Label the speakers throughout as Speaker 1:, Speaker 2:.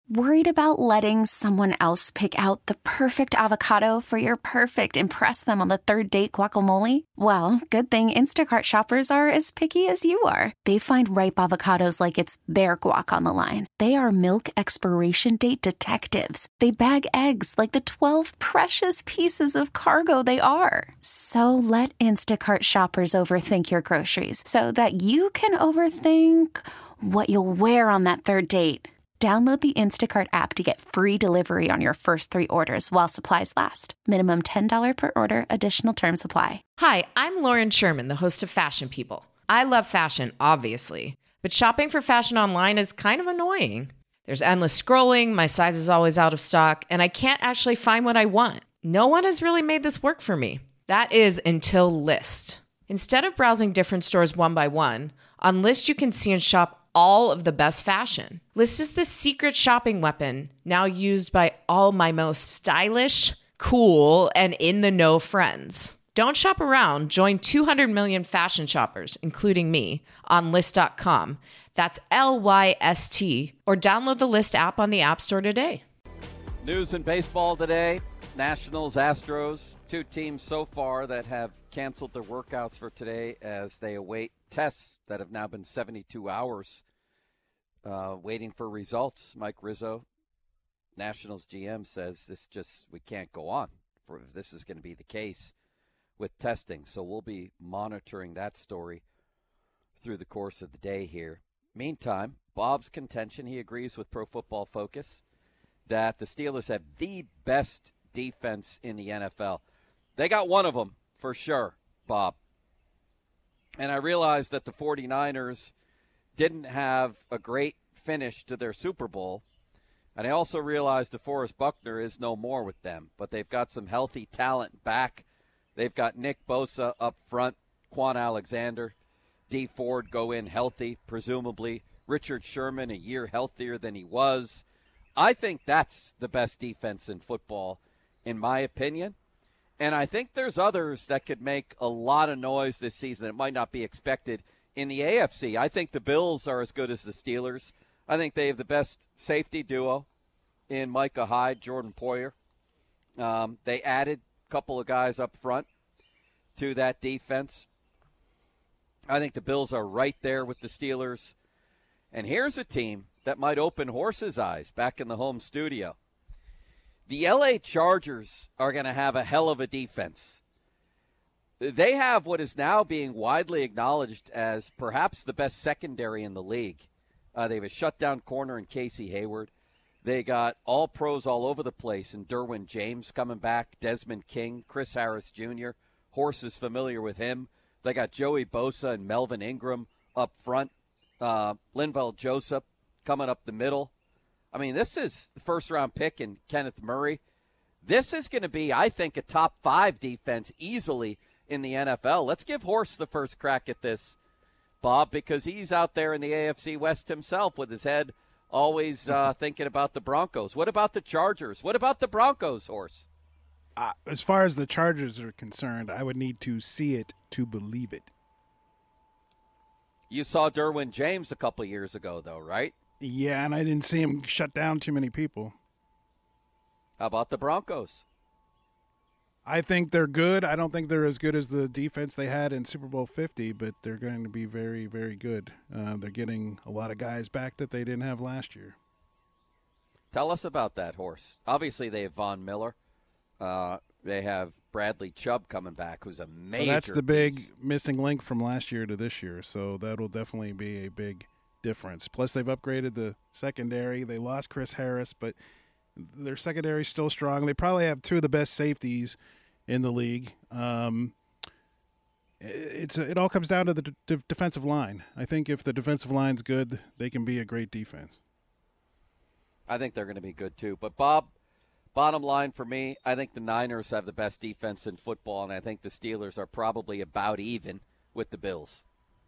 Speaker 1: Worried about letting someone else pick out the perfect avocado for your perfect impress them on the third date guacamole? Well, good thing Instacart shoppers are as picky as you are. They find ripe avocados like it's their guac on the line. They are milk expiration date detectives. They bag eggs like the 12 precious pieces of cargo they are. So let Instacart shoppers overthink your groceries so that you can overthink what you'll wear on that third date. Download the Instacart app to get free delivery on your first 3 orders while supplies last. Minimum $10 per order. Additional terms apply.
Speaker 2: Hi, I'm Lauren Sherman, the host of Fashion People. I love fashion, obviously, but shopping for fashion online is kind of annoying. There's endless scrolling, my size is always out of stock, and I can't actually find what I want. No one has really made this work for me. That is until Lyst. Instead of browsing different stores one by one, on Lyst you can see and shop all of the best fashion. Lyst is the secret shopping weapon now used by all my most stylish, cool, and in-the-know friends. Don't shop around. Join 200 million fashion shoppers, including me, on Lyst.com. That's Lyst, or download the Lyst app on the App Store today.
Speaker 3: News in baseball today. Nationals, Astros, 2 teams so far that have canceled their workouts for today as they await tests that have now been 72 hours waiting for results. Mike Rizzo, Nationals GM, says we can't go on if this is going to be the case with testing. So we'll be monitoring that story through the course of the day here. Meantime, Bob's contention, he agrees with Pro Football Focus that the Steelers have the best defense in the NFL. They got one of them for sure, Bob. And I realized that the 49ers didn't have a great finish to their Super Bowl. And I also realized DeForest Buckner is no more with them. But they've got some healthy talent back. They've got Nick Bosa up front, Quan Alexander, Dee Ford go in healthy, presumably. Richard Sherman a year healthier than he was. I think that's the best defense in football, in my opinion. And I think there's others that could make a lot of noise this season that might not be expected in the AFC. I think the Bills are as good as the Steelers. I think they have the best safety duo in Micah Hyde, Jordan Poyer. They added a couple of guys up front to that defense. I think the Bills are right there with the Steelers. And here's a team that might open horses' eyes back in the home studio. The L.A. Chargers are going to have a hell of a defense. They have what is now being widely acknowledged as perhaps the best secondary in the league. They have a shutdown corner in Casey Hayward. They got all pros all over the place, and Derwin James coming back, Desmond King, Chris Harris Jr. Horse is familiar with him. They got Joey Bosa and Melvin Ingram up front. Linval Joseph coming up the middle. I mean, this is the first-round pick in Kenneth Murray. This is going to be, I think, a top 5 defense easily in the NFL. Let's give Horse the first crack at this, Bob, because he's out there in the AFC West himself with his head always thinking about the Broncos. What about the Chargers? What about the Broncos, Horse?
Speaker 4: As far as the Chargers are concerned, I would need to see it to believe it.
Speaker 3: You saw Derwin James a couple years ago, though, right?
Speaker 4: Yeah, and I didn't see him shut down too many people.
Speaker 3: How about the Broncos?
Speaker 4: I think they're good. I don't think they're as good as the defense they had in Super Bowl 50, but they're going to be very, very good. They're getting a lot of guys back that they didn't have last year.
Speaker 3: Tell us about that, Horse. Obviously, they have Von Miller. They have Bradley Chubb coming back, who's a major
Speaker 4: Well, that's the big
Speaker 3: piece.
Speaker 4: missing link from last year to this year, so that'll definitely be a big difference. Plus, they've upgraded the secondary. They lost Chris Harris, but their secondary is still strong. They probably have 2 of the best safeties in the league. It all comes down to the defensive line. I think if the defensive line's good, they can be a great defense.
Speaker 3: I think they're going to be good, too. But, Bob, bottom line for me, I think the Niners have the best defense in football, and I think the Steelers are probably about even with the Bills.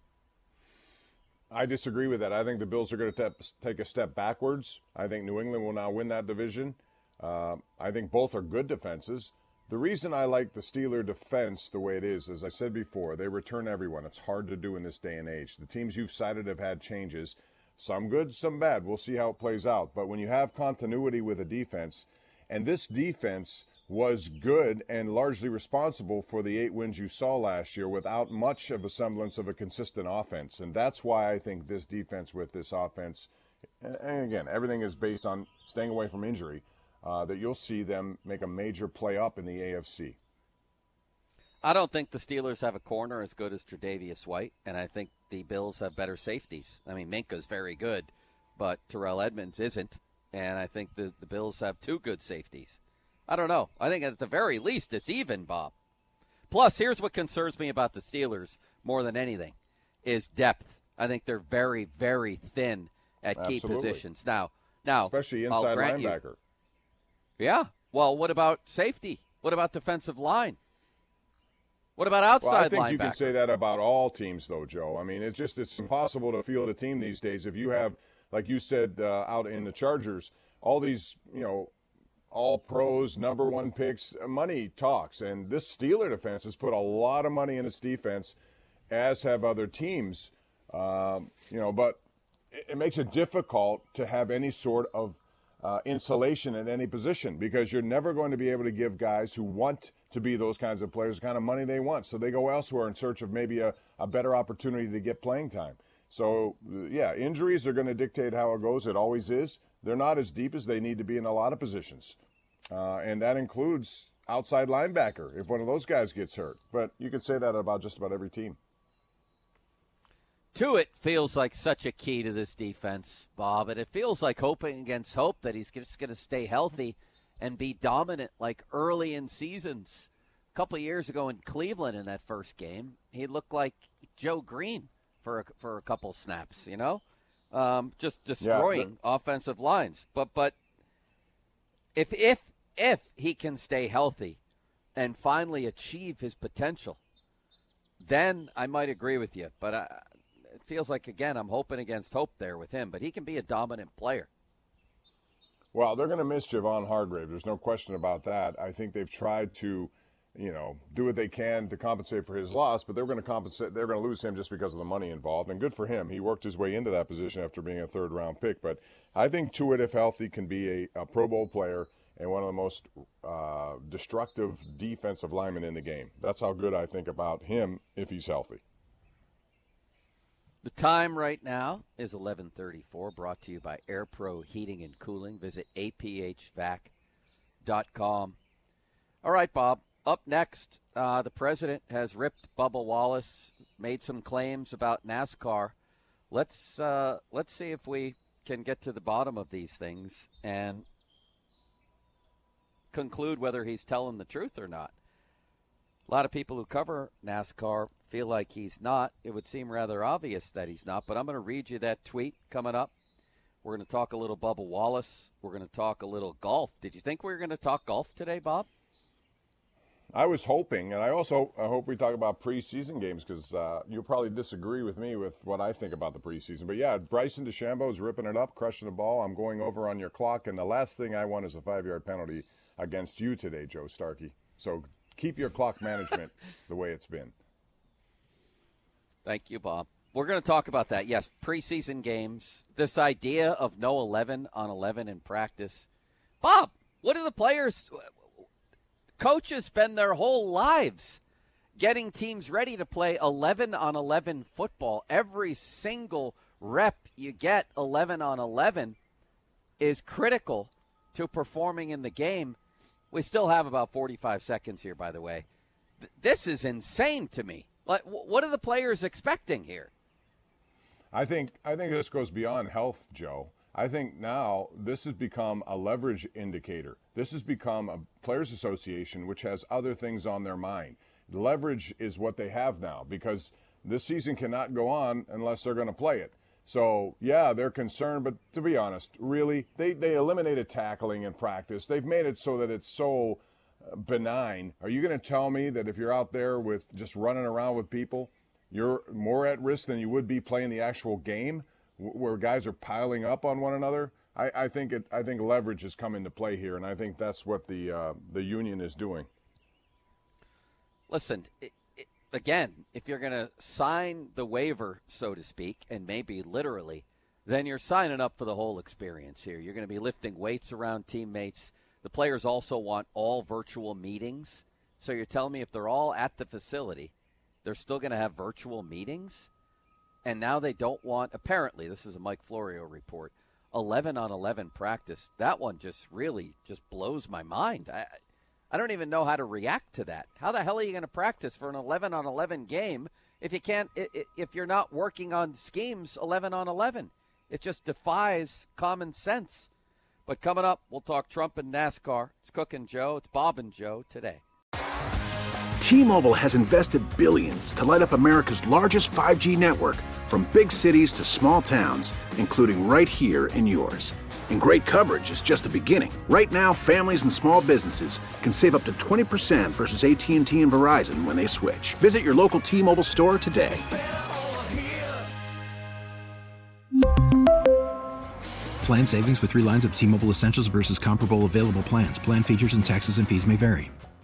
Speaker 5: I disagree with that. I think the Bills are going to take a step backwards. I think New England will now win that division. I think both are good defenses. The reason I like the Steeler defense the way it is, as I said before, they return everyone. It's hard to do in this day and age. The teams you've cited have had changes. Some good, some bad. We'll see how it plays out. But when you have continuity with a defense, and this defense was good and largely responsible for the 8 wins you saw last year without much of a semblance of a consistent offense. And that's why I think this defense with this offense, and again, everything is based on staying away from injury, that you'll see them make a major play up in the AFC.
Speaker 3: I don't think the Steelers have a corner as good as Tre'Davious White, and I think the Bills have better safeties. I mean, Minka's very good, but Terrell Edmunds isn't, and I think the Bills have 2 good safeties. I don't know. I think at the very least it's even, Bob. Plus, here's what concerns me about the Steelers more than anything, is depth. I think they're very, very thin at key positions. Now,
Speaker 5: especially inside linebacker.
Speaker 3: Yeah. Well, what about safety? What about defensive line? What about outside linebacker?
Speaker 5: Well, I think you can say that about all teams, though, Joe. I mean, it's impossible to field a team these days if you have, like you said, out in the Chargers, all these, all pros, number 1 picks. Money talks, and this Steeler defense has put a lot of money in its defense, as have other teams. But it makes it difficult to have any sort of insulation at any position, because you're never going to be able to give guys who want to be those kinds of players the kind of money they want. So they go elsewhere in search of maybe a better opportunity to get playing time. So, yeah, injuries are going to dictate how it goes. It always is. They're not as deep as they need to be in a lot of positions. And that includes outside linebacker if one of those guys gets hurt. But you could say that about just about every team.
Speaker 3: Tuitt feels like such a key to this defense, Bob, and it feels like hoping against hope that he's just going to stay healthy and be dominant like early in seasons. A couple of years ago in Cleveland in that first game, he looked like Joe Green for a couple snaps, just destroying offensive lines. But if he can stay healthy and finally achieve his potential, then I might agree with you. But it feels like, again, I'm hoping against hope there with him. But he can be a dominant player.
Speaker 5: Well, they're going to miss Javon Hargrave. There's no question about that. I think they've tried to, do what they can to compensate for his loss, but they're going to lose him just because of the money involved. And good for him. He worked his way into that position after being a 3rd-round pick. But I think Tuitt, if healthy, can be a Pro Bowl player and one of the most destructive defensive linemen in the game. That's how good I think about him if he's healthy.
Speaker 3: The time right now is 11:34, brought to you by Air Pro Heating and Cooling. Visit aphvac.com. All right, Bob, up next, the president has ripped Bubba Wallace, made some claims about NASCAR. Let's see if we can get to the bottom of these things and conclude whether he's telling the truth or not. A lot of people who cover NASCAR feel like he's not. It would seem rather obvious that he's not, but I'm going to read you that tweet coming up. We're going to talk a little Bubba Wallace. We're going to talk a little golf. Did you think we were going to talk golf today, Bob?
Speaker 5: I was hoping, and I hope we talk about preseason games, because you'll probably disagree with me with what I think about the preseason. But, yeah, Bryson DeChambeau is ripping it up, crushing the ball. I'm going over on your clock, and the last thing I want is a 5-yard penalty against you today, Joe Starkey. So keep your clock management the way it's been.
Speaker 3: Thank you, Bob. We're going to talk about that. Yes, preseason games, this idea of no 11 on 11 in practice. Bob, what do the players – coaches spend their whole lives getting teams ready to play 11 on 11 football. Every single rep you get 11 on 11 is critical to performing in the game. We still have about 45 seconds here, by the way. This is insane to me. Like, what are the players expecting here?
Speaker 5: I think this goes beyond health, Joe. I think now this has become a leverage indicator. This has become a players' association which has other things on their mind. Leverage is what they have now, because this season cannot go on unless they're going to play it. So, yeah, they're concerned, but to be honest, really, they eliminated tackling in practice. They've made it so that it's so benign. Are you going to tell me that if you're out there with just running around with people, you're more at risk than you would be playing the actual game where guys are piling up on one another? I think leverage has come into play here, and I think that's what the union is doing.
Speaker 3: Listen, again, if you're going to sign the waiver, so to speak, and maybe literally then you're signing up for the whole experience here. You're going to be lifting weights around teammates. The players also want all virtual meetings. So you're telling me if they're all at the facility, they're still going to have virtual meetings? And now they don't want, apparently, this is a Mike Florio report, 11-on-11 practice. That one just really just blows my mind. I don't even know how to react to that. How the hell are you going to practice for an 11-on-11 game if you can't, if you're not working on schemes 11-on-11? It just defies common sense. But coming up, we'll talk Trump and NASCAR. It's Cook and Joe. It's Bob and Joe today.
Speaker 6: T-Mobile has invested billions to light up America's largest 5G network, from big cities to small towns, including right here in yours. And great coverage is just the beginning. Right now, families and small businesses can save up to 20% versus AT&T and Verizon when they switch. Visit your local T-Mobile store today.
Speaker 7: Plan savings with 3 lines of T-Mobile Essentials versus comparable available plans. Plan features and taxes and fees may vary.